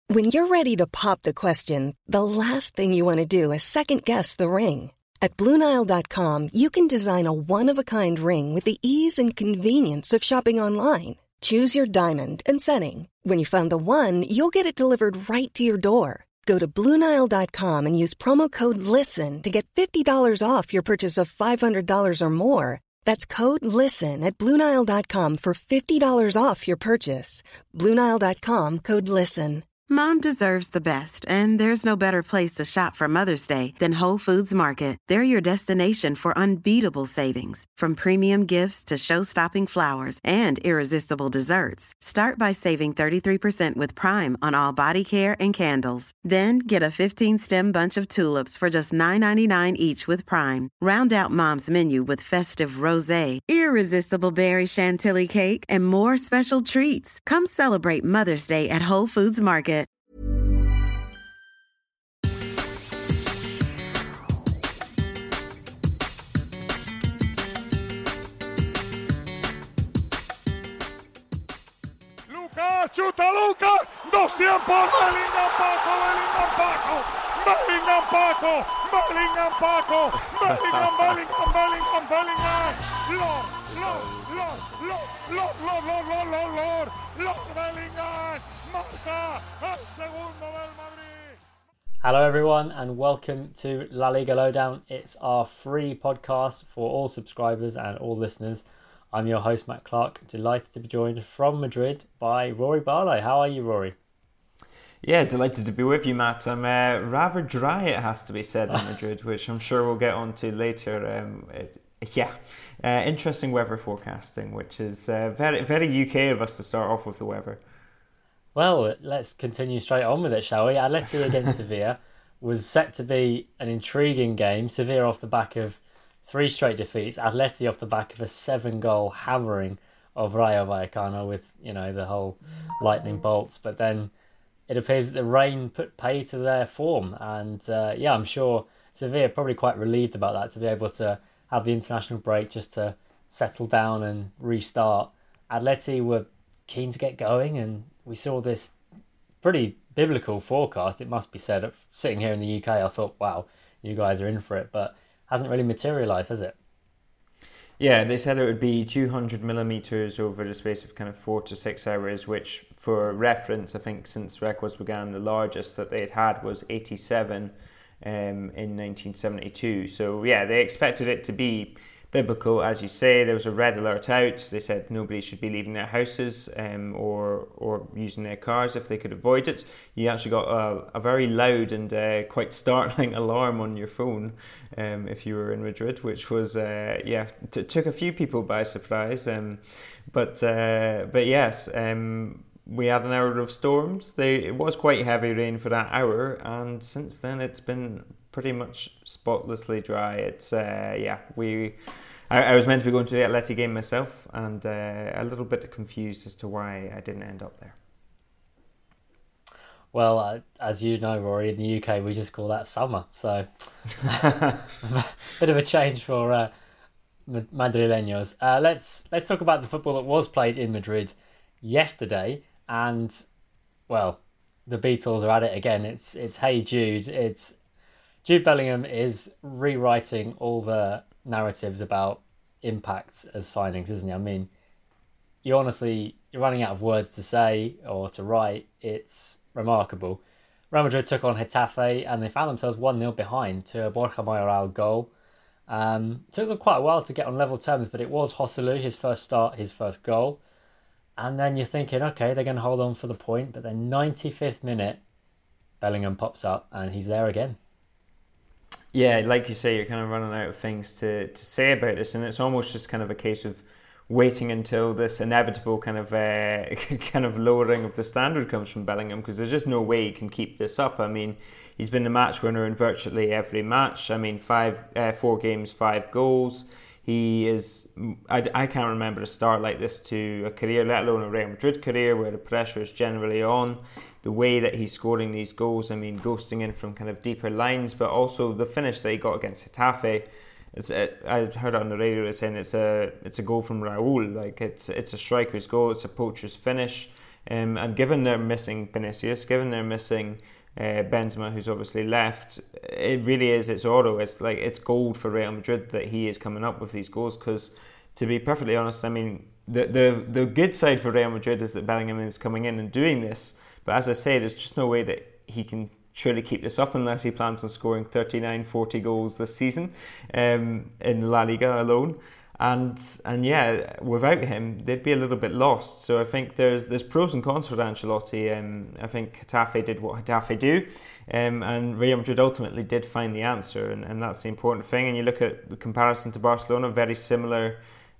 When you're ready to pop the question, the last thing you want to do is second-guess the ring. At BlueNile.com, you can design a one-of-a-kind ring with the ease and convenience of shopping online. Choose your diamond and setting. When you find the one, you'll get it delivered right to your door. Go to BlueNile.com and use promo code LISTEN to get $50 off your purchase of $500 or more. That's code LISTEN at BlueNile.com for $50 off your purchase. BlueNile.com, code LISTEN. Mom deserves the best, and there's no better place to shop for Mother's Day than Whole Foods Market. They're your destination for unbeatable savings, from premium gifts to show-stopping flowers and irresistible desserts. Start by saving 33% with Prime on all body care and candles. Then get a 15-stem bunch of tulips for just $9.99 each with Prime. Round out Mom's menu with festive rosé, irresistible berry chantilly cake, and more special treats. Come celebrate Mother's Day at Whole Foods Market. Chuta Lucas, dos tiempos, Bellingham Paco, Bellingham Paco, Bellingham Paco, Bellingham Paco, Bellingham, Lord Bellingham, marca el segundo del Madrid. Hello everyone and welcome to La Liga Lowdown. It's our free podcast for all subscribers and all listeners. I'm your host, Matt Clark. Delighted to be joined from Madrid by Rory Barlow. How are you, Rory? Yeah, delighted to be with you, Matt. I'm rather dry, it has to be said, in Madrid, which I'm sure we'll get on to later. Interesting weather forecasting, which is very, very UK of us to start off with the weather. Well, let's continue straight on with it, shall we? Atleti against Sevilla was set to be an intriguing game. Sevilla off the back of 3 straight defeats, Atleti off the back of a 7-goal hammering of Rayo Vallecano with, the whole lightning bolts. But then it appears that the rain put pay to their form. And I'm sure Sevilla are probably quite relieved about that, to be able to have the international break just to settle down and restart. Atleti were keen to get going, and we saw this pretty biblical forecast, it must be said. Sitting here in the UK, I thought, wow, you guys are in for it. But hasn't really materialised, has it? Yeah, they said it would be 200 millimetres over the space of kind of 4 to 6 hours, which, for reference, I think since records began, the largest that they'd had was 87 in 1972. So yeah, they expected it to be biblical, as you say. There was a red alert out. They said nobody should be leaving their houses or using their cars if they could avoid it. You actually got a very loud and quite startling alarm on your phone if you were in Madrid, which was took a few people by surprise. But yes, we had an hour of storms. It was quite heavy rain for that hour, and since then it's been pretty much spotlessly dry. It's I was meant to be going to the Atleti game myself, and a little bit confused as to why I didn't end up there. Well, as you know, Rory, in the UK we just call that summer, so bit of a change for Madrileños. Let's talk about the football that was played in Madrid yesterday, and well, the Beatles are at it again. It's Hey Jude. Jude Bellingham is rewriting all the narratives about impacts as signings, isn't he? I mean, you're running out of words to say or to write. It's remarkable. Real Madrid took on Getafe and they found themselves 1-0 behind to a Borja Mayoral goal. Took them quite a while to get on level terms, but it was Joselu, his first start, his first goal. And then you're thinking, okay, they're going to hold on for the point, but then 95th minute, Bellingham pops up and he's there again. Yeah, like you say, you're kind of running out of things to say about this, and it's almost just kind of a case of waiting until this inevitable kind of lowering of the standard comes from Bellingham, because there's just no way he can keep this up. I mean, he's been the match winner in virtually every match. I mean, 4 games, 5 goals. He is. I can't remember a start like this to a career, let alone a Real Madrid career, where the pressure is generally on. The way that he's scoring these goals, I mean, ghosting in from kind of deeper lines, but also the finish that he got against Getafe. I heard it on the radio saying it's a goal from Raúl. Like it's a striker's goal, it's a poacher's finish. And given they're missing Vinicius, given they're missing Benzema, who's obviously left, it really is, it's oro. It's like, it's gold for Real Madrid that he is coming up with these goals, because to be perfectly honest, I mean, the good side for Real Madrid is that Bellingham is coming in and doing this, but as I say, there's just no way that he can surely keep this up unless he plans on scoring 39, 40 goals this season in La Liga alone. And yeah, without him, they'd be a little bit lost. So I think there's pros and cons for Ancelotti. I think Getafe did what Getafe do, and Real Madrid ultimately did find the answer, and that's the important thing. And you look at the comparison to Barcelona, very similar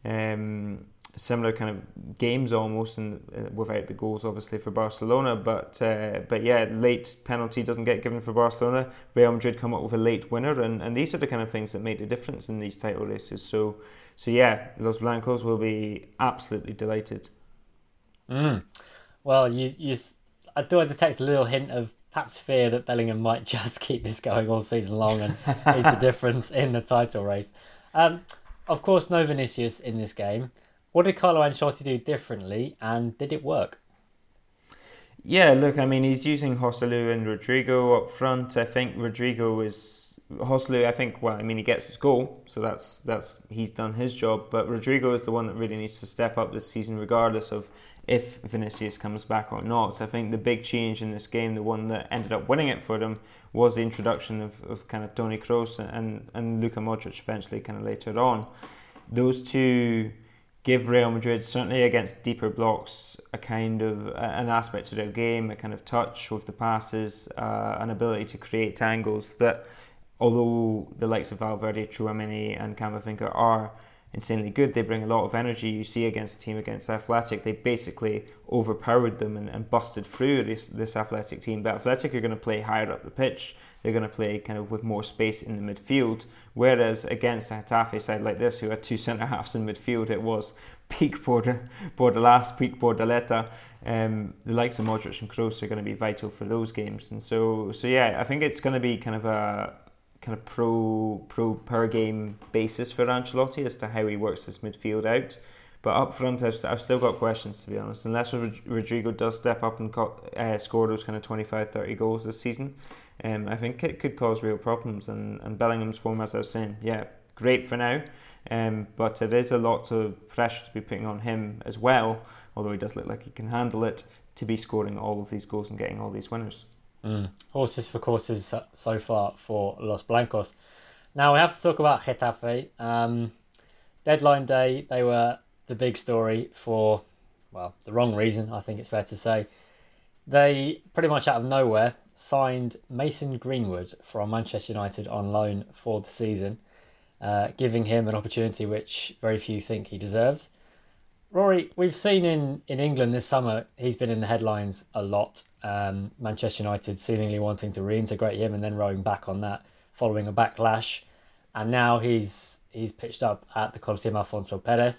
kind of games almost, and without the goals obviously for Barcelona. But yeah, late penalty doesn't get given for Barcelona. Real Madrid come up with a late winner, and these are the kind of things that make the difference in these title races. So yeah, Los Blancos will be absolutely delighted. Well, I do detect a little hint of perhaps fear that Bellingham might just keep this going all season long and is the difference in the title race. Of course, no Vinicius in this game. What did Carlo Ancelotti do differently, and did it work? Yeah, look, I mean, he's using Joselu and Rodrigo up front. I think Joselu, I think, well, I mean, he gets his goal, so that's he's done his job. But Rodrigo is the one that really needs to step up this season, regardless of if Vinicius comes back or not. I think the big change in this game, the one that ended up winning it for them, was the introduction of kind of Toni Kroos and Luka Modric eventually, kind of later on. Those two give Real Madrid, certainly against deeper blocks, a kind of an aspect to their game, a kind of touch with the passes, an ability to create angles that, although the likes of Valverde, Tchouaméni and Camavinga are insanely good, they bring a lot of energy. You see against a team against Athletic, they basically overpowered them and busted through this Athletic team. But Athletic are going to play higher up the pitch. They're going to play kind of with more space in the midfield, whereas against a Getafe side like this, who had two centre-halves in midfield, it was peak Bordalas, peak Bordaleta. The likes of Modric and Kroos are going to be vital for those games. And so yeah, I think it's going to be kind of a pro per game basis for Ancelotti as to how he works this midfield out. But up front, I've still got questions, to be honest. Unless Rodrigo does step up and score those kind of 25-30 goals this season, I think it could cause real problems. And Bellingham's form, as I was saying, yeah, great for now. But it is a lot of pressure to be putting on him as well, although he does look like he can handle it, to be scoring all of these goals and getting all these winners. Horses for courses so far for Los Blancos. Now we have to talk about Getafe. Deadline day, they were the big story for, well, the wrong reason, I think it's fair to say. They pretty much out of nowhere signed Mason Greenwood from Manchester United on loan for the season, giving him an opportunity which very few think he deserves. Rory, we've seen in England this summer, he's been in the headlines a lot. Manchester United seemingly wanting to reintegrate him and then rowing back on that following a backlash. And now he's pitched up at the Coliseum Alfonso Pérez.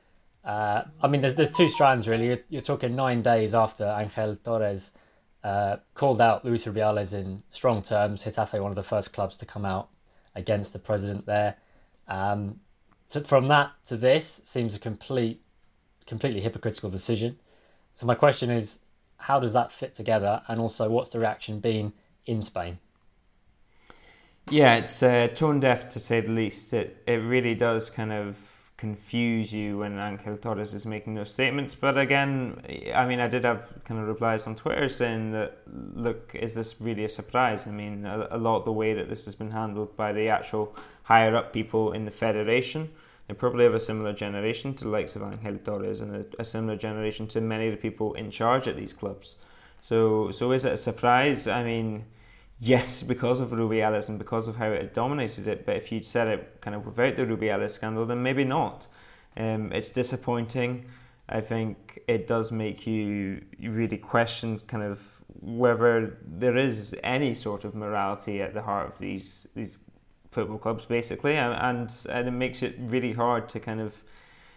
I mean, there's two strands really. You're talking 9 days after Ángel Torres called out Luis Rubiales in strong terms. Getafe, one of the first clubs to come out against the president there. From that to this seems a completely hypocritical decision. So my question is, how does that fit together? And also, what's the reaction been in Spain? Yeah, it's tone deaf to say the least. It really does kind of confuse you when Ángel Torres is making those statements. But again, I mean, I did have kind of replies on Twitter saying that, look, is this really a surprise? I mean, a lot of the way that this has been handled by the actual higher up people in the federation, they probably have a similar generation to the likes of Ángel Torres and a similar generation to many of the people in charge at these clubs. So is it a surprise? I mean, yes, because of Rubiales and because of how it dominated it, but if you'd said it kind of without the Rubiales scandal, then maybe not. It's disappointing. I think it does make you really question kind of whether there is any sort of morality at the heart of these football clubs, basically, and it makes it really hard to kind of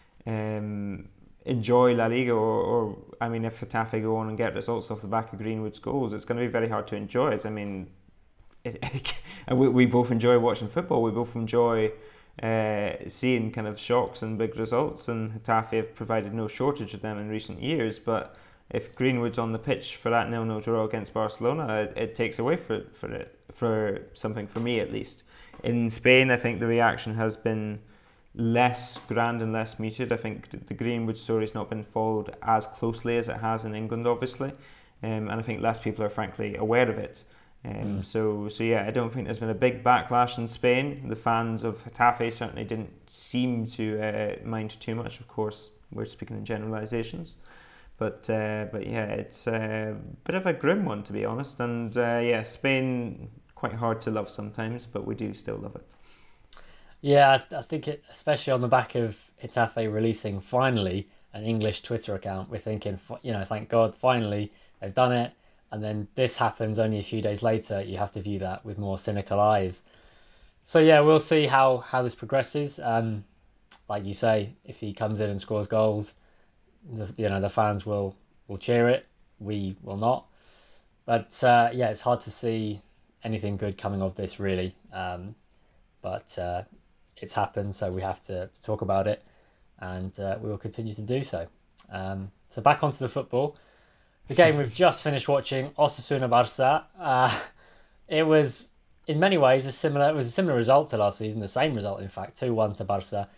enjoy La Liga, or I mean, if Getafe go on and get results off the back of Greenwood's goals, it's going to be very hard to enjoy it. I mean, we both enjoy watching football. We both enjoy seeing kind of shocks and big results, and Getafe have provided no shortage of them in recent years. But if Greenwood's on the pitch for that 0-0 draw against Barcelona, it takes away for something, for me at least. In Spain, I think the reaction has been less grand and less muted. I think the Greenwood story's not been followed as closely as it has in England, obviously, and I think less people are frankly aware of it. So yeah, I don't think there's been a big backlash in Spain. The fans of Getafe certainly didn't seem to mind too much. Of course, we're speaking in generalisations, but yeah, it's a bit of a grim one, to be honest. And yeah, Spain, quite hard to love sometimes, but we do still love it. Yeah, I think it, especially on the back of Getafe releasing finally an English Twitter account, we're thinking, thank God, finally they've done it. And then this happens only a few days later. You have to view that with more cynical eyes. So yeah, we'll see how this progresses. Like you say, if he comes in and scores goals, the fans will cheer it. We will not. But yeah, it's hard to see anything good coming of this, really. But it's happened, so we have to talk about it, and we will continue to do so. So back onto the football. The game we've just finished watching, Osasuna-Barça. It was, in many ways, a similar result to last season. The same result, in fact, 2-1 to Barça,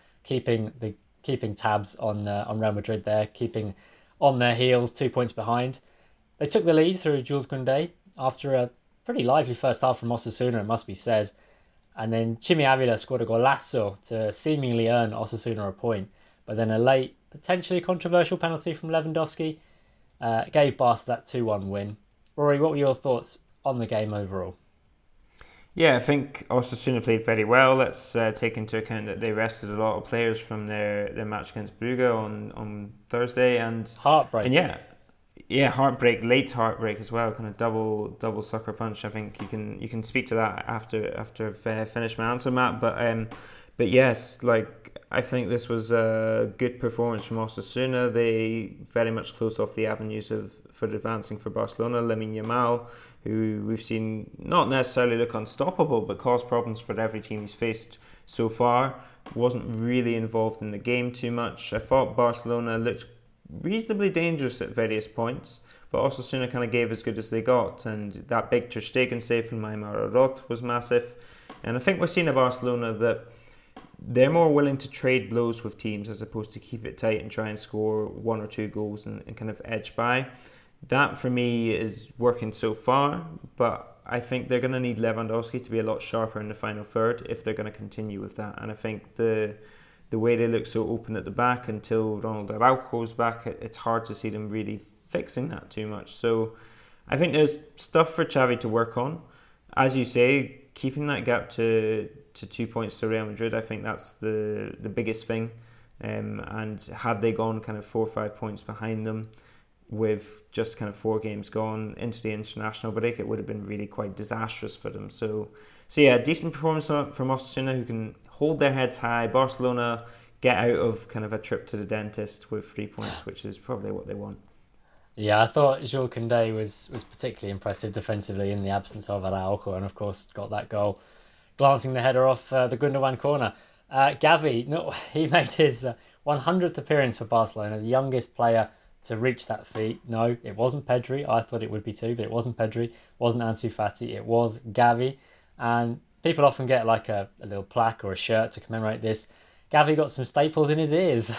keeping tabs on Real Madrid there, keeping on their heels, 2 points behind. They took the lead through Jules Koundé after a pretty lively first half from Osasuna, it must be said. And then Chimi Avila scored a golazo to seemingly earn Osasuna a point. But then a late, potentially controversial penalty from Lewandowski gave Barca that 2-1 win. Rory, what were your thoughts on the game overall? Yeah, I think Osasuna played very well. Let's take into account that they rested a lot of players from their match against Brugge on Thursday. And heartbreak. And yeah, late heartbreak as well. Kind of double sucker punch. I think you can speak to that after I've finished my answer, Matt. But yes, I think this was a good performance from Osasuna. They very much closed off the avenues for advancing for Barcelona. Lamine Yamal, who we've seen not necessarily look unstoppable, but cause problems for every team he's faced so far, wasn't really involved in the game too much. I thought Barcelona looked reasonably dangerous at various points, but Osasuna kind of gave as good as they got, and that big Ter Stegen save from Aymar Roth was massive. And I think we're seeing a Barcelona that they're more willing to trade blows with teams as opposed to keep it tight and try and score 1 or 2 goals and kind of edge by. That for me is working so far, but I think they're going to need Lewandowski to be a lot sharper in the final third if they're going to continue with that. And I think the way they look so open at the back until Ronald Araujo's back, it's hard to see them really fixing that too much. So I think there's stuff for Xavi to work on. As you say, keeping that gap to 2 points to Real Madrid, I think that's the biggest thing. And had they gone kind of 4 or 5 points behind them with just kind of 4 games gone into the international break, it would have been really quite disastrous for them. So yeah, decent performance from Osasuna, who can hold their heads high. Barcelona get out of kind of a trip to the dentist with 3 points, which is probably what they want. Yeah, I thought Jules Koundé was particularly impressive defensively in the absence of Araujo, and of course got that goal, glancing the header off the Gundogan corner. Gavi, he made his 100th appearance for Barcelona, the youngest player to reach that feat. No, it wasn't Pedri. I thought it would be too, but it wasn't Pedri. It wasn't Ansu Fati. It was Gavi. And people often get like a little plaque or a shirt to commemorate this. Gavi got some staples in his ears.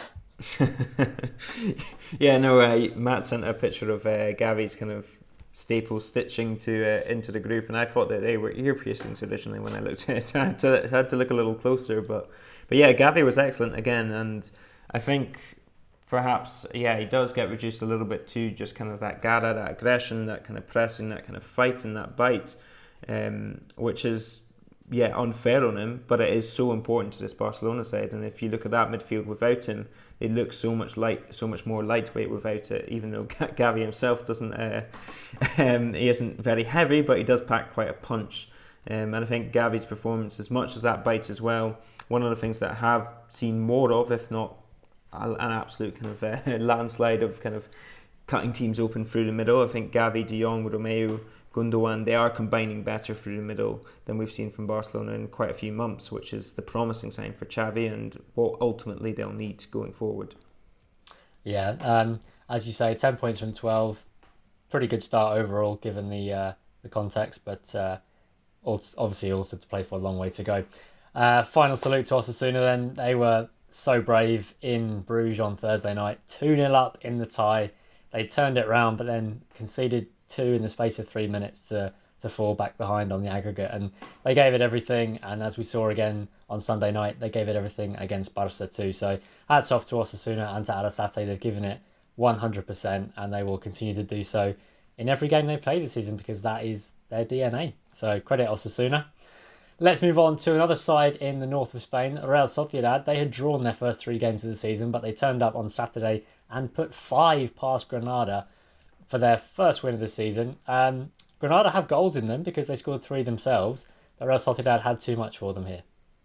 Yeah, no, Matt sent a picture of Gavi's kind of staple stitching into the group, and I thought that they were ear piercings originally when I looked at it. I had to look a little closer, but yeah, Gavi was excellent again, and I think perhaps, yeah, he does get reduced a little bit to just kind of that garra, that aggression, that kind of pressing, that kind of fight and that bite, which is, yeah, unfair on him, but it is so important to this Barcelona side. And if you look at that midfield without him, they look so much more lightweight without it, even though Gavi himself doesn't, he isn't very heavy, but he does pack quite a punch. And I think Gavi's performance, as much as that bite as well, one of the things that I have seen more of, if not an absolute kind of landslide of kind of cutting teams open through the middle. I think Gavi, De Jong, Romeu, Gundogan, they are combining better through the middle than we've seen from Barcelona in quite a few months, which is the promising sign for Xavi and what ultimately they'll need going forward. Yeah, As you say, 10 points from 12. Pretty good start overall, given the context, but obviously also to play for a long way to go. Final salute to Osasuna then. They were so brave in Bruges on Thursday night. 2-0 up in the tie. They turned it round, but then conceded 2 in the space of 3 minutes to fall back behind on the aggregate. And they gave it everything. And as we saw again on Sunday night, they gave it everything against Barca too. So hats off to Osasuna and to Arrasate. They've given it 100%, and they will continue to do so in every game they play this season, because that is their DNA. So credit Osasuna. Let's move on to another side in the north of Spain, Real Sociedad. They had drawn their first 3 games of the season, but they turned up on Saturday and put 5 past Granada for their first win of the season. Granada have goals in them because they scored 3 themselves, but Real Sociedad had too much for them here.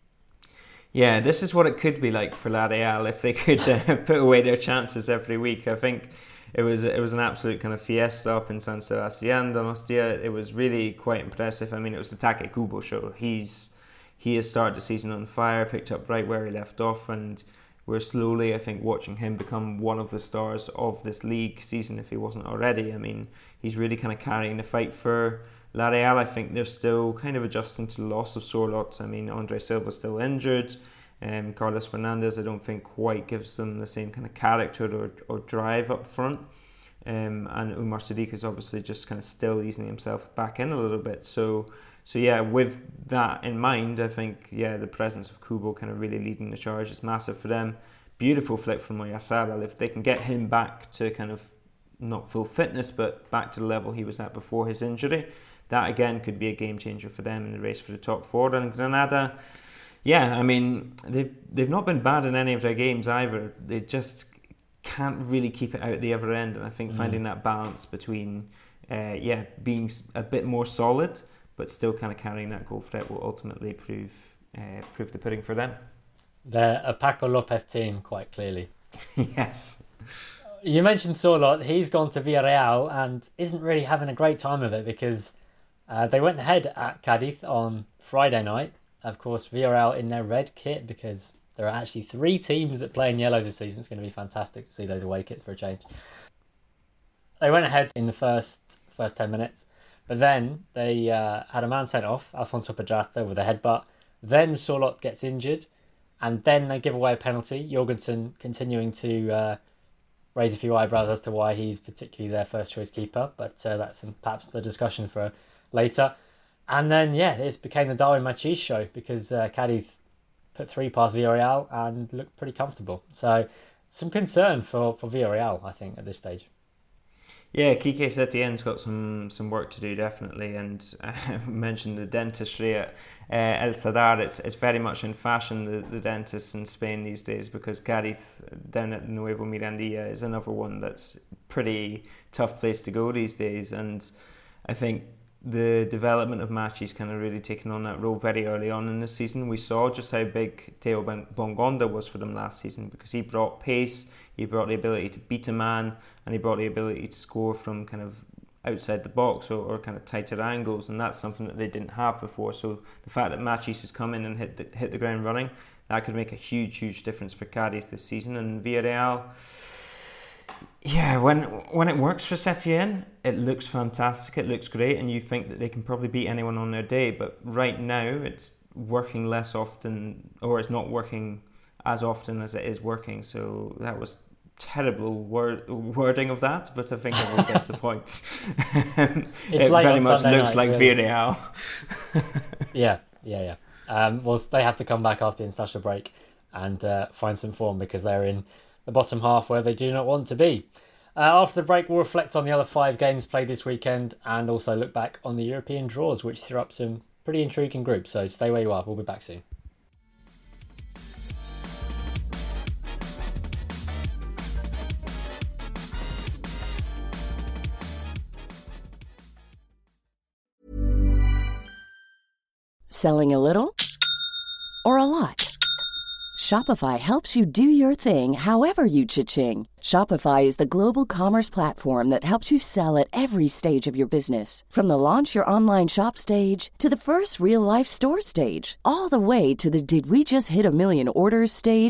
Yeah, this is what it could be like for La Real if they could put away their chances every week. I think it was an absolute kind of fiesta up in San Sebastián, Donostia. It was really quite impressive. I mean, it was the Take Kubo show. He has started the season on fire, picked up right where he left off, and we're slowly, I think, watching him become one of the stars of this league season, if he wasn't already. I mean, he's really kind of carrying the fight for La Real. I think they're still kind of adjusting to the loss of Sorloth. I mean, Andre Silva's still injured. Carlos Fernandez, I don't think, quite gives them the same kind of character or drive up front. And Umar Sadiq is obviously just kind of still easing himself back in a little bit. So yeah, with that in mind, I think, the presence of Kubo kind of really leading the charge is massive for them. Beautiful flick from Oyarzabal. If they can get him back to kind of not full fitness, but back to the level he was at before his injury, that again could be a game changer for them in the race for the top 4. And Granada, I mean, they've not been bad in any of their games either. They just can't really keep it out the other end. And I think finding that balance between, being a bit more solid, but still kind of carrying that goal threat will ultimately prove the pudding for them. They're a Paco Lopez team, quite clearly. Yes. You mentioned Sorloth. He's gone to Villarreal and isn't really having a great time of it, because they went ahead at Cadiz on Friday night. Of course, Villarreal in their red kit, because there are actually 3 teams that play in yellow this season. It's going to be fantastic to see those away kits for a change. They went ahead in the first 10 minutes, but then they had a man sent off, Alfonso Pedraza, with a headbutt. Then Sorloth gets injured, and then they give away a penalty. Jorgensen continuing to raise a few eyebrows as to why he's particularly their first choice keeper, but that's perhaps the discussion for later. And then, it became the Darwin Machís show, because Cadiz put 3 past Villarreal and looked pretty comfortable. So some concern for Villarreal, I think, at this stage. Yeah, Quique Setien's got some work to do, definitely. And I mentioned the dentistry at El Sadar. It's very much in fashion, the dentists in Spain these days, because Cadiz down at Nuevo Mirandilla is another one that's pretty tough place to go these days. And I think the development of Machís kind of really taken on that role very early on in the season. We saw just how big Teo Bongonda was for them last season, because he brought pace, he brought the ability to beat a man, and he brought the ability to score from kind of outside the box or kind of tighter angles, and that's something that they didn't have before. So the fact that Machís has come in and hit the ground running, that could make a huge difference for Cadiz this season. And Villarreal, when it works for Setien, it looks fantastic, it looks great, and you think that they can probably beat anyone on their day. But right now, it's working less often, or it's not working as often as it is working. So that was terrible wording of that, but I think everyone gets the point. It very much looks like Villarreal. Yeah. Well, they have to come back after the international break and find some form, because they're in the bottom half where they do not want to be. After the break, we'll reflect on the other 5 games played this weekend and also look back on the European draws, which threw up some pretty intriguing groups. So stay where you are. We'll be back soon. Selling a little or a lot? Shopify helps you do your thing however you cha-ching. Shopify is the global commerce platform that helps you sell at every stage of your business. From the launch your online shop stage to the first real life store stage, all the way to the did we just hit a million orders stage.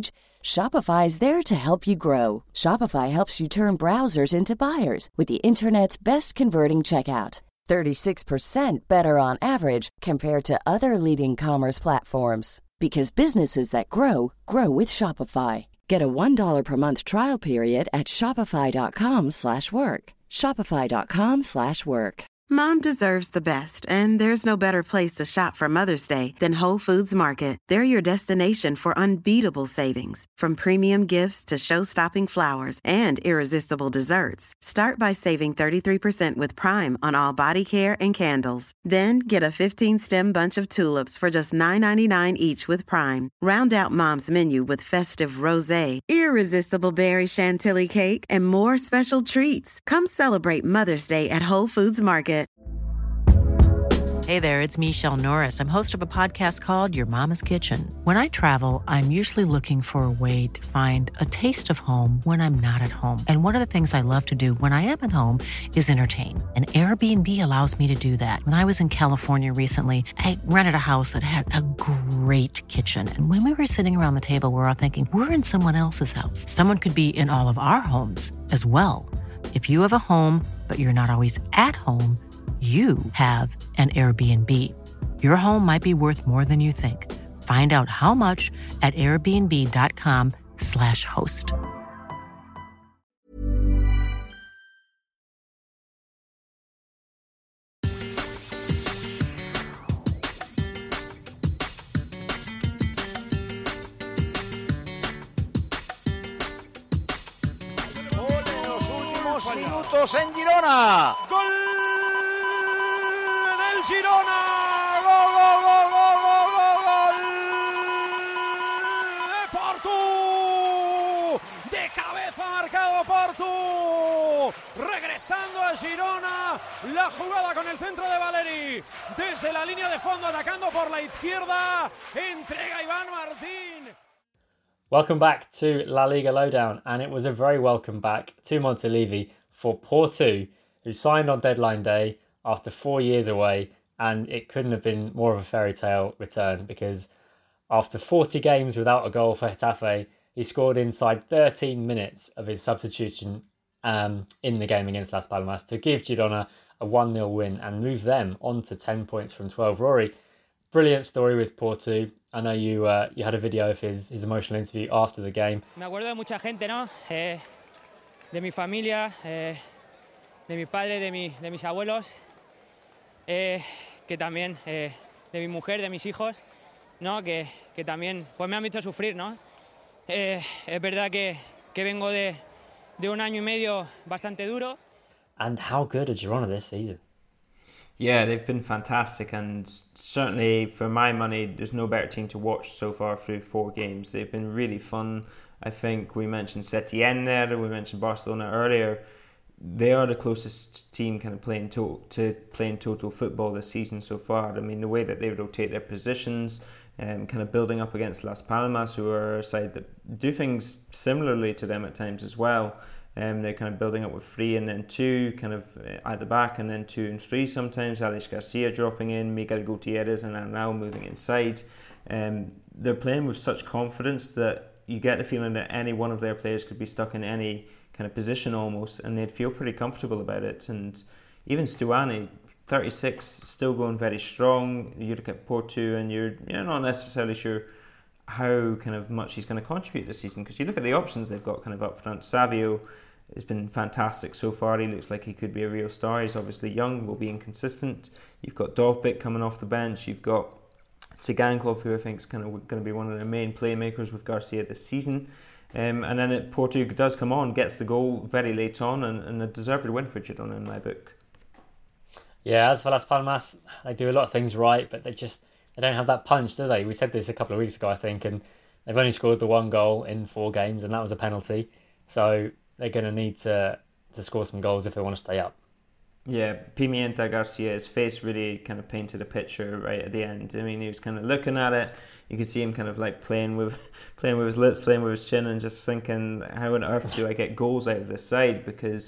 Shopify's there to help you grow. Shopify helps you turn browsers into buyers with the internet's best converting checkout. 36% better on average compared to other leading commerce platforms. Because businesses that grow, grow with Shopify. Get a $1 per month trial period at shopify.com/work. Shopify.com/work. Mom deserves the best, and there's no better place to shop for Mother's Day than Whole Foods Market. They're your destination for unbeatable savings, from premium gifts to show-stopping flowers and irresistible desserts. Start by saving 33% with Prime on all body care and candles. Then get a 15-stem bunch of tulips for just $9.99 each with Prime. Round out Mom's menu with festive rosé, irresistible berry chantilly cake, and more special treats. Come celebrate Mother's Day at Whole Foods Market. Hey there, it's Michelle Norris. I'm host of a podcast called Your Mama's Kitchen. When I travel, I'm usually looking for a way to find a taste of home when I'm not at home. And one of the things I love to do when I am at home is entertain. And Airbnb allows me to do that. When I was in California recently, I rented a house that had a great kitchen. And when we were sitting around the table, we were all thinking, we're in someone else's house. Someone could be in all of our homes as well. If you have a home, but you're not always at home, you have an Airbnb. Your home might be worth more than you think. Find out how much at airbnb.com/host. Los últimos minutos en Girona. ¡Gol del Girona! ¡Gol, gol, gol, gol, gol, gol, gol! ¡De Portu! ¡De cabeza marcado Portu! Regresando a Girona, la jugada con el centro de Valeri. Desde la línea de fondo, atacando por la izquierda. Entrega Iván Martín. Welcome back to La Liga Lowdown, and it was a very welcome back to Montilivi for Porto, who signed on deadline day after 4 years away, and it couldn't have been more of a fairy tale return, because after 40 games without a goal for Getafe, he scored inside 13 minutes of his substitution in the game against Las Palmas to give Girona a 1-0 win and move them on to 10 points from 12. Rory, brilliant story with Porto. I know you had a video of his emotional interview after the game. Me acuerdo de mucha gente, ¿no? De mi familia, de mi padre, de mis abuelos, que también de mi mujer, de mis hijos, ¿no? Que también pues me han visto sufrir, ¿no? Es verdad que vengo de un año y medio bastante duro. And how good are Girona this season? Yeah, they've been fantastic, and certainly for my money, there's no better team to watch so far through 4 games. They've been really fun. I think we mentioned Setien there, we mentioned Barcelona earlier. They are the closest team kind of playing total football this season so far. I mean, the way that they rotate their positions, kind of building up against Las Palmas, who are a side that do things similarly to them at times as well. They're kind of building up with 3 and then 2 kind of at the back, and then 2 and 3 sometimes. Alex Garcia dropping in, Miguel Gutierrez and Arnau moving inside. They're playing with such confidence that you get the feeling that any one of their players could be stuck in any kind of position almost, and they'd feel pretty comfortable about it. And even Stuani, 36, still going very strong. You look at Porto and you're not necessarily sure how kind of much he's going to contribute this season, because you look at the options they've got kind of up front. Savio has been fantastic so far. He looks like he could be a real star. He's obviously young, will be inconsistent. You've got Dovbyk coming off the bench. You've got Sigankov, who I think is kind of going to be one of their main playmakers with Garcia this season. And then Porto does come on, gets the goal very late on, and a deserved win for Girona in my book. Yeah, as for Las Palmas, they do a lot of things right, but they don't have that punch, do they? We said this a couple of weeks ago, I think, and they've only scored the 1 goal in 4 games, and that was a penalty. So they're going to need to score some goals if they want to stay up. Yeah, Pimienta Garcia's face really kind of painted a picture right at the end. I mean, he was kind of looking at it. You could see him kind of like playing with his lips, playing with his chin, and just thinking, how on earth do I get goals out of this side? Because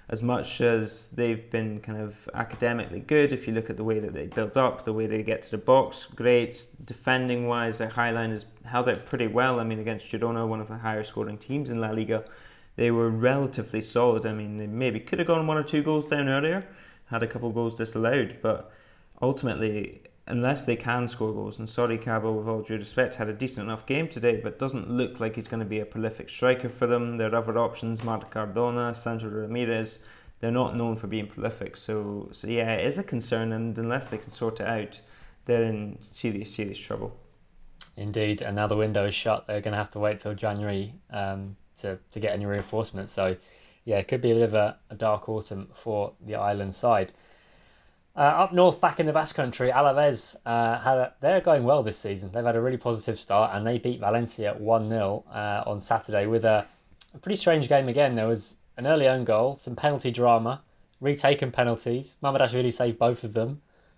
as much as they've been kind of academically good, if you look at the way that they build up, the way they get to the box, great. Defending wise, their high line has held out pretty well. I mean, against Girona, one of the higher scoring teams in La Liga, they were relatively solid. I mean, they maybe could have gone 1 or 2 goals down earlier, had a couple of goals disallowed, but ultimately, unless they can score goals, and Sori Cabo, with all due respect, had a decent enough game today, but doesn't look like he's going to be a prolific striker for them. Their other options, Marc Cardona, Sandro Ramirez, they're not known for being prolific. So yeah, it is a concern, and unless they can sort it out, they're in serious trouble. Indeed, and now the window is shut. They're going to have to wait till January to get any reinforcements. So yeah, it could be a bit of a dark autumn for the island side. Up north, back in the Basque Country, Alaves, they're going well this season. They've had a really positive start, and they beat Valencia 1-0 on Saturday with a pretty strange game again. There was an early own goal, some penalty drama, retaken penalties. Mamardashvili saved both of them.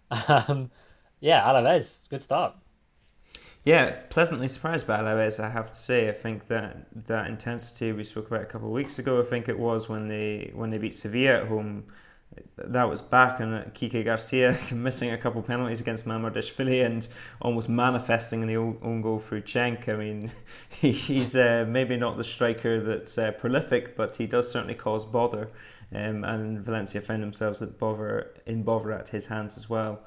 Yeah, Alaves, good start. Yeah, pleasantly surprised by Alaves, I have to say. I think that intensity we spoke about a couple of weeks ago, I think it was when they beat Sevilla at home, that was back, and Kike Garcia missing a couple of penalties against Mamardashvili and almost manifesting in the own goal through Cenk. I mean, he's maybe not the striker that's prolific, but he does certainly cause bother. And Valencia found themselves in bother at his hands as well.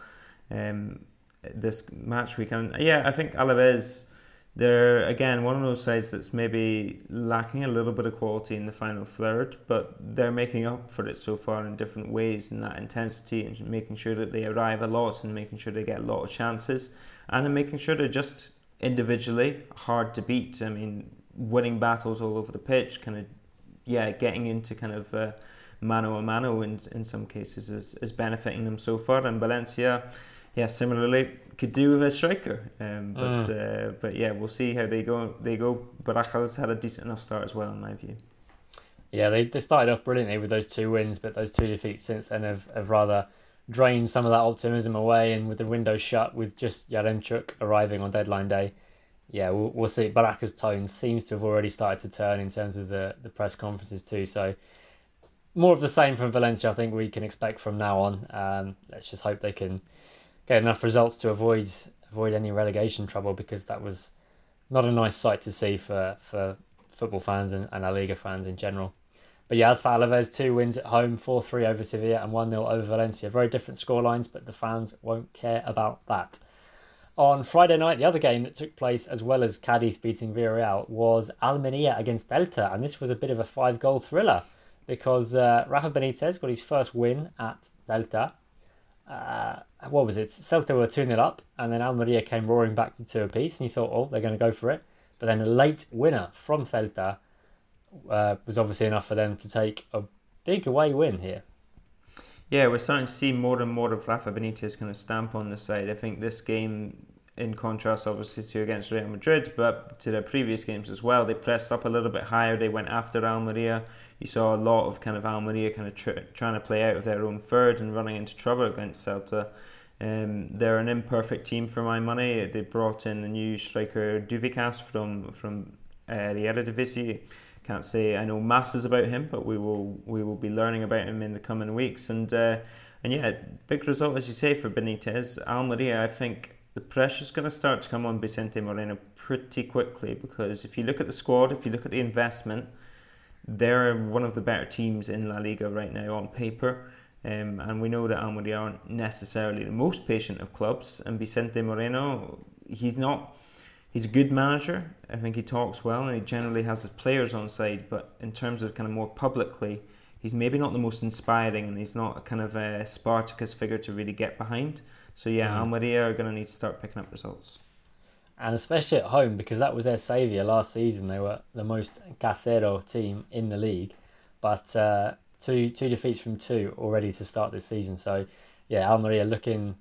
This match weekend, yeah, I think Alaves, they're again one of those sides that's maybe lacking a little bit of quality in the final third, but they're making up for it so far in different ways, in that intensity and making sure that they arrive a lot and making sure they get a lot of chances, and in making sure they're just individually hard to beat. I mean, winning battles all over the pitch, kind of, yeah, getting into kind of mano a mano in some cases is benefiting them so far. And Valencia, yeah, similarly could do with a striker, but yeah, we'll see how they go. Barajas had a decent enough start as well, in my view. Yeah, they started off brilliantly with those 2 wins, but those 2 defeats since then have rather drained some of that optimism away. And with the window shut, with just Yaremchuk arriving on deadline day, yeah, we'll see. Barajas' tone seems to have already started to turn in terms of the press conferences too. So more of the same from Valencia, I think we can expect from now on. Let's just hope they can get enough results to avoid any relegation trouble, because that was not a nice sight to see for football fans and La Liga fans in general. But yeah, as for Alaves, 2 wins at home, 4-3 over Sevilla and 1-0 over Valencia. Very different scorelines, but the fans won't care about that. On Friday night, the other game that took place, as well as Cadiz beating Villarreal, was Almeria against Celta, and this was a bit of a 5-goal thriller, because Rafa Benitez got his first win at Celta. What was it? Celta were 2-0 up, and then Almeria came roaring back to 2 apiece, and you thought, oh, they're going to go for it. But then a late winner from Celta was obviously enough for them to take a big away win here. Yeah, we're starting to see more and more of Rafa Benitez kind of stamp on the side. I think this game, in contrast obviously to against Real Madrid, but to their previous games as well, they pressed up a little bit higher, they went after Almeria. You saw a lot of kind of Almeria kind of trying to play out of their own third and running into trouble against Celta. They're an imperfect team for my money. They brought in a new striker, Duvicas, from the Eredivisie. Can't say I know masses about him, but we will be learning about him in the coming weeks. And yeah, big result, as you say, for Benitez. Almeria, I think the pressure's going to start to come on Vicente Moreno pretty quickly, because if you look at the squad, if you look at the investment, they're one of the better teams in La Liga right now on paper. And we know that Almeria aren't necessarily the most patient of clubs. And Vicente Moreno, he's a good manager. I think he talks well and he generally has his players on side. But in terms of kind of more publicly, he's maybe not the most inspiring, and he's not a kind of a Spartacus figure to really get behind. So yeah, Almeria are going to need to start picking up results. And especially at home, because that was their saviour last season. They were the most casero team in the league. But two defeats from 2 already to start this season. So yeah, Almeria looking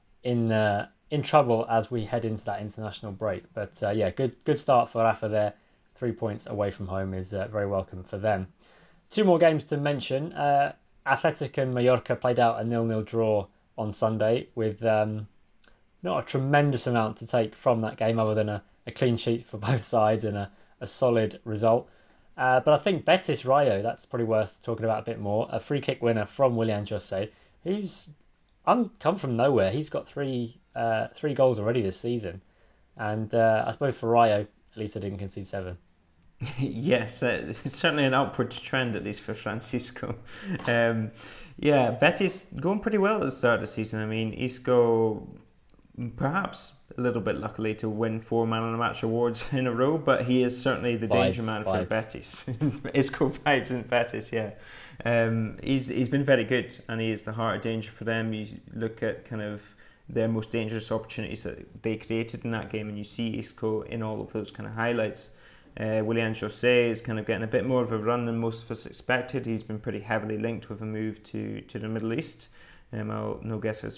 in trouble as we head into that international break. But yeah, good start for Rafa there. 3 points away from home is very welcome for them. 2 more games to mention. Athletic and Mallorca played out a 0-0 draw on Sunday with not a tremendous amount to take from that game other than a clean sheet for both sides and a solid result. But I think Betis Rayo, that's probably worth talking about a bit more. A free kick winner from Willian José, who's come from nowhere. He's got three goals already this season. And I suppose for Rayo, at least they didn't concede 7. Yes, it's certainly an upward trend, at least for Francisco. Betis going pretty well at the start of the season. I mean, Isco perhaps a little bit luckily to win 4 Man of the Match awards in a row, but he is certainly the danger man for Betis. Isco vibes in Betis, yeah. He's been very good, and he is the heart of danger for them. You look at kind of their most dangerous opportunities that they created in that game, and you see Isco in all of those kind of highlights. Willian José is kind of getting a bit more of a run than most of us expected. He's been pretty heavily linked with a move to the Middle East. No prizes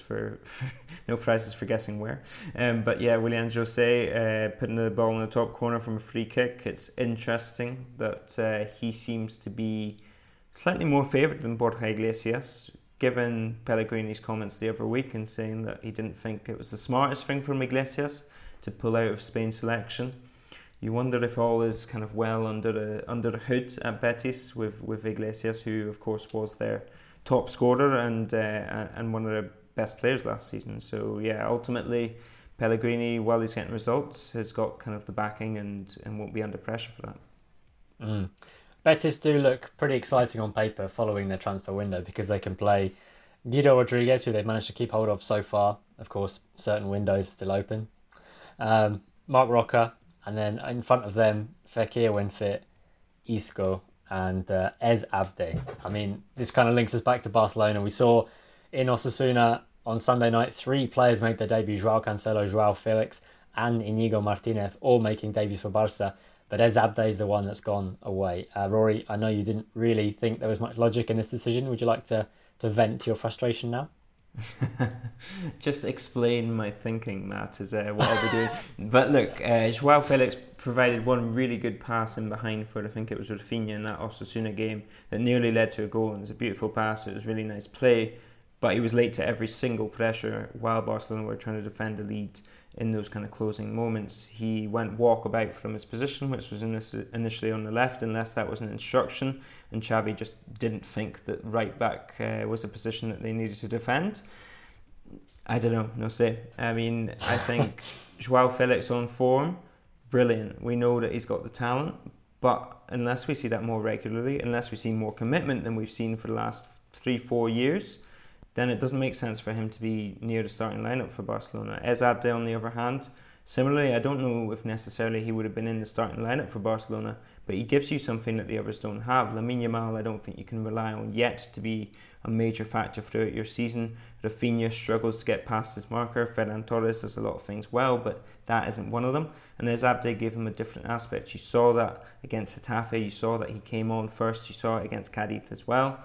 for guessing where. But yeah, Willian José putting the ball in the top corner from a free kick. It's interesting that he seems to be slightly more favoured than Borja Iglesias, given Pellegrini's comments the other week and saying that he didn't think it was the smartest thing from Iglesias to pull out of Spain's selection. You wonder if all is kind of well under the hood at Betis with Iglesias, who of course was their top scorer and one of their best players last season. So yeah, ultimately Pellegrini, while he's getting results, has got kind of the backing and won't be under pressure for that. Betis do look pretty exciting on paper following their transfer window, because they can play Guido Rodriguez, who they've managed to keep hold of so far. Of course, certain windows still open. Marc Roca, and then in front of them, Fekir when fit, Isco, and Ez Abde. I mean, this kind of links us back to Barcelona. We saw in Osasuna on Sunday night, 3 players made their debut: Joao Cancelo, Joao Felix, and Inigo Martinez, all making debuts for Barca. But Ez Abde is the one that's gone away. Rory, I know you didn't really think there was much logic in this decision. Would you like to vent your frustration now? Just explain my thinking, Matt, is what I'll be doing. But look, Joao Felix provided one really good pass in behind for, I think it was Rafinha in that Osasuna game, that nearly led to a goal. And it was a beautiful pass, it was really nice play, but he was late to every single pressure while Barcelona were trying to defend the lead in those kind of closing moments. He went walkabout from his position, which was initially on the left, unless that was an instruction, and Xavi just didn't think that right back was a position that they needed to defend. I don't know, no say. I mean, I think Joao Felix on form, brilliant. We know that he's got the talent, but unless we see that more regularly, unless we see more commitment than we've seen for the last 3-4 years, then it doesn't make sense for him to be near the starting lineup for Barcelona. Ez Abde, on the other hand, similarly, I don't know if necessarily he would have been in the starting lineup for Barcelona, but he gives you something that the others don't have. Lamine Yamal, I don't think you can rely on yet to be a major factor throughout your season. Rafinha struggles to get past his marker. Ferran Torres does a lot of things well, but that isn't one of them. And Ez Abde gave him a different aspect. You saw that against Getafe, you saw that he came on first, you saw it against Cadiz as well.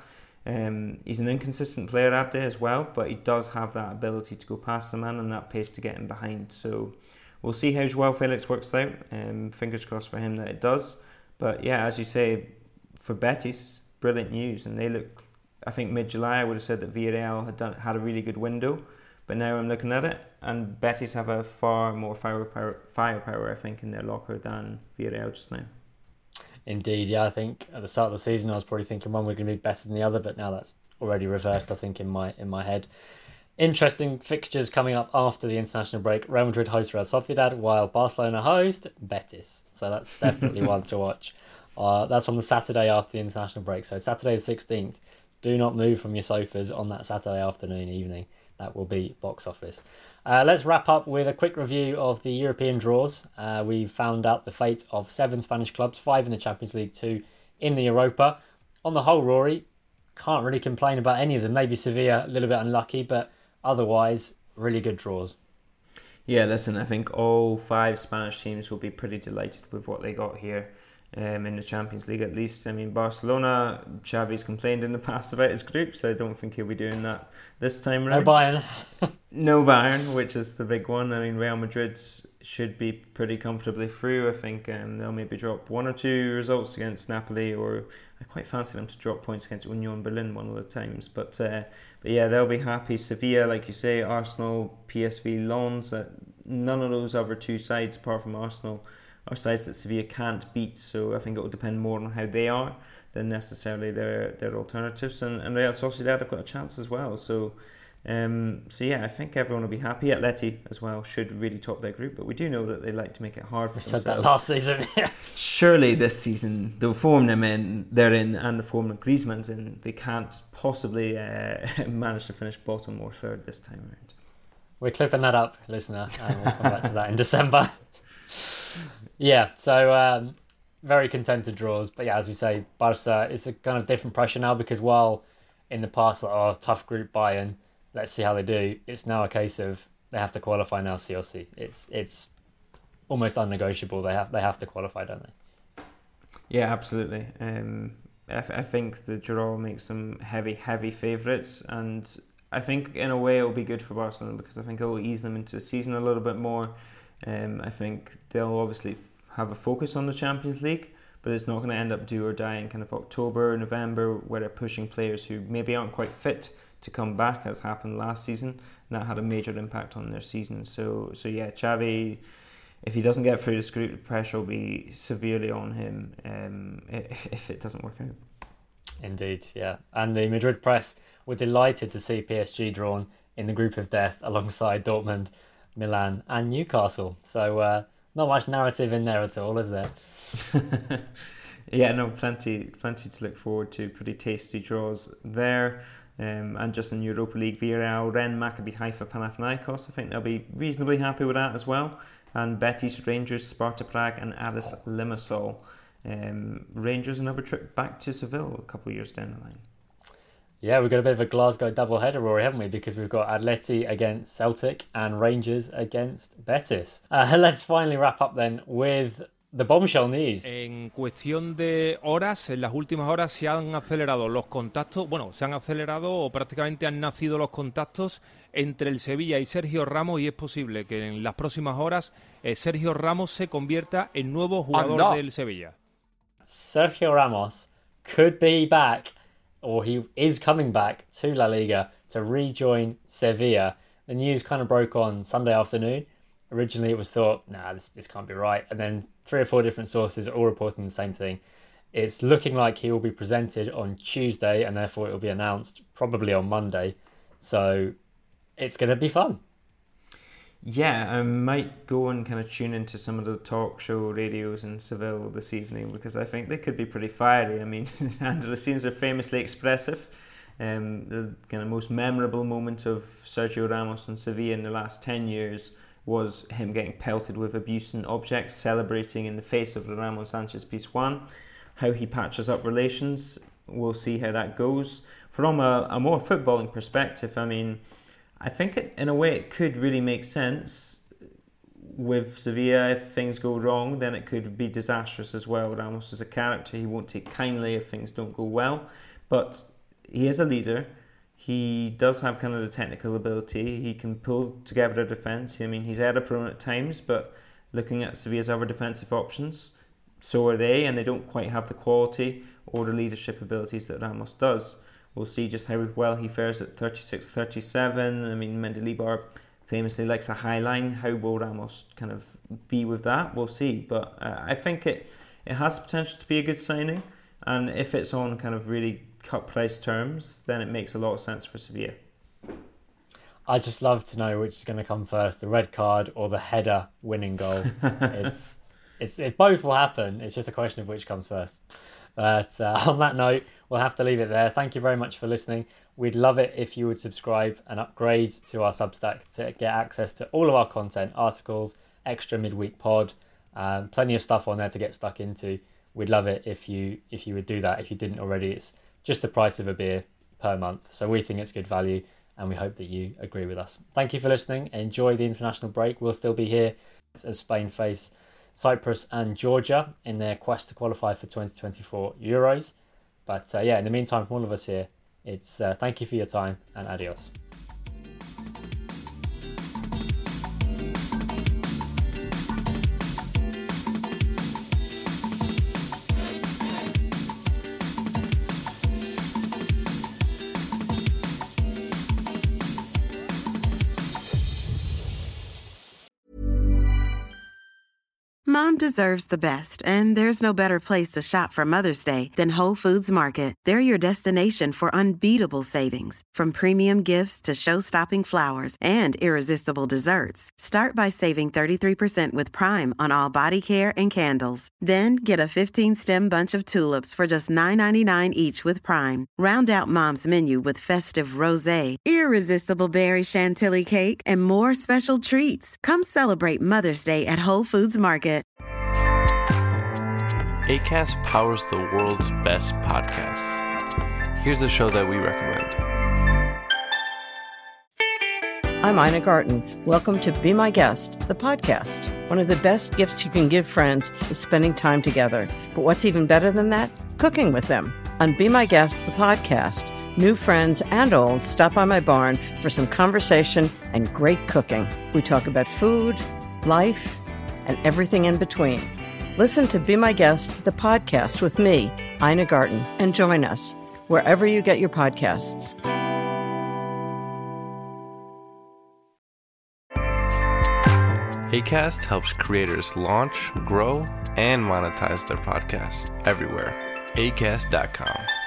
He's an inconsistent player, Abde, as well, but he does have that ability to go past the man and that pace to get him behind. So we'll see how Joao Felix works out. Fingers crossed for him that it does. But yeah, as you say, for Betis, brilliant news. And they look, I think mid-July I would have said that Villarreal had a really good window, but now I'm looking at it, and Betis have a far more firepower, I think, in their locker than Villarreal just now. Indeed, yeah. I think at the start of the season I was probably thinking one were going to be better than the other, but now that's already reversed, I think, in my head. Interesting fixtures coming up after the international break. Real Madrid host Real Sociedad, while Barcelona host Betis. So that's definitely one to watch. That's on the Saturday after the international break. So Saturday the 16th. Do not move from your sofas on that Saturday afternoon, evening. That will be box office. Let's wrap up with a quick review of the European draws. We found out the fate of 7 Spanish clubs, 5 in the Champions League, 2 in the Europa. On the whole, Rory, can't really complain about any of them. Maybe Sevilla a little bit unlucky, but otherwise, really good draws. Yeah, listen, I think all 5 Spanish teams will be pretty delighted with what they got here. In the Champions League at least. I mean, Barcelona, Xavi's complained in the past about his group, so I don't think he'll be doing that this time around. No Bayern. No Bayern, which is the big one. I mean, Real Madrid should be pretty comfortably through. I think they'll maybe drop 1 or 2 results against Napoli, or I quite fancy them to drop points against Union Berlin one of the times. But yeah, they'll be happy. Sevilla, like you say, Arsenal, PSV, Lens, none of those other 2 sides apart from Arsenal are sides that Sevilla can't beat. So I think it will depend more on how they are than necessarily their alternatives. And Real Sociedad have got a chance as well. So yeah, I think everyone will be happy. Atleti as well should really top their group, but we do know that they like to make it hard for themselves. Said that last season. Surely this season, the form they're in, and the form that Griezmann's in, they can't possibly manage to finish bottom or third this time around. We're clipping that up, listener, and we'll come back to that in December. Yeah, so very contented draws, but yeah, as we say, Barca, it's a kind of different pressure now, because while in the past, tough group Bayern, let's see how they do, it's now a case of they have to qualify now, C or C. It's almost unnegotiable. They have to qualify, don't they? Yeah, absolutely. I think the draw makes them heavy favourites, and I think in a way it will be good for Barcelona, because I think it will ease them into the season a little bit more. I think they'll obviously have a focus on the Champions League, but it's not going to end up do or die in kind of October, November, where they're pushing players who maybe aren't quite fit to come back, as happened last season, and that had a major impact on their season. So yeah, Xavi, if he doesn't get through this group, the pressure will be severely on him if it doesn't work out. Indeed, yeah. And the Madrid press were delighted to see PSG drawn in the group of death alongside Dortmund, Milan and Newcastle. So not much narrative in there at all, is there? Yeah, no, plenty to look forward to. Pretty tasty draws there. And just in Europa League, Villarreal, Rennes, Maccabi Haifa, Panathinaikos, I think they'll be reasonably happy with that as well. And Betis, Rangers, Sparta Prague and Aris Limassol. Rangers another trip back to Seville a couple of years down the line. Yeah, we've got a bit of a Glasgow double-header, Rory, haven't we? Because we've got Atleti against Celtic and Rangers against Betis. Let's finally wrap up then with the bombshell news. En cuestión de horas, en las últimas horas se han acelerado los contactos, se han acelerado o prácticamente han nacido los contactos entre el Sevilla y Sergio Ramos, y es posible que en las próximas horas Sergio Ramos se convierta en nuevo jugador del Sevilla. Sergio Ramos could be back, or he is coming back to La Liga to rejoin Sevilla. The news kind of broke on Sunday afternoon. Originally it was thought, this can't be right. And then 3 or 4 different sources are all reporting the same thing. It's looking like he will be presented on Tuesday, and therefore it will be announced probably on Monday. So it's going to be fun. Yeah, I might go and kind of tune into some of the talk show radios in Seville this evening, because I think they could be pretty fiery. I mean, Andalusians are famously expressive. The kind of most memorable moment of Sergio Ramos in Sevilla in the last 10 years was him getting pelted with abuse and objects, celebrating in the face of Ramon Sanchez Pizjuan. How he patches up relations, we'll see how that goes. From a more footballing perspective, I mean, I think in a way it could really make sense with Sevilla. If things go wrong, then it could be disastrous as well. Ramos is a character, he won't take kindly if things don't go well, but he is a leader. He does have kind of the technical ability. He can pull together a defence. I mean, he's error prone at times, but looking at Sevilla's other defensive options, so are they, and they don't quite have the quality or the leadership abilities that Ramos does. We'll see just how well he fares at 36, 37. I mean, Mendilibar famously likes a high line. How will Ramos kind of be with that? We'll see. But I think it has potential to be a good signing. And if it's on kind of really cut price terms, then it makes a lot of sense for Sevilla. I just love to know which is going to come first, the red card or the header winning goal. It both will happen. It's just a question of which comes first. But on that note, we'll have to leave it there. Thank you very much for listening. We'd love it if you would subscribe and upgrade to our Substack to get access to all of our content, articles, extra midweek pod, plenty of stuff on there to get stuck into. We'd love it if you would do that. If you didn't already, it's just the price of a beer per month. So we think it's good value, and we hope that you agree with us. Thank you for listening. Enjoy the international break. We'll still be here as Spain face Cyprus and Georgia in their quest to qualify for 2024 Euros. But in the meantime, from all of us here, it's thank you for your time and adios. Mom deserves the best, and there's no better place to shop for Mother's Day than Whole Foods Market. They're your destination for unbeatable savings, from premium gifts to show-stopping flowers and irresistible desserts. Start by saving 33% with Prime on all body care and candles. Then get a 15-stem bunch of tulips for just $9.99 each with Prime. Round out Mom's menu with festive rosé, irresistible berry chantilly cake, and more special treats. Come celebrate Mother's Day at Whole Foods Market. Acast powers the world's best podcasts. Here's a show that we recommend. I'm Ina Garten. Welcome to Be My Guest, the podcast. One of the best gifts you can give friends is spending time together. But what's even better than that? Cooking with them. On Be My Guest, the podcast, new friends and old stop by my barn for some conversation and great cooking. We talk about food, life, and everything in between. Listen to Be My Guest, the podcast with me, Ina Garten, and join us wherever you get your podcasts. Acast helps creators launch, grow, and monetize their podcasts everywhere. Acast.com.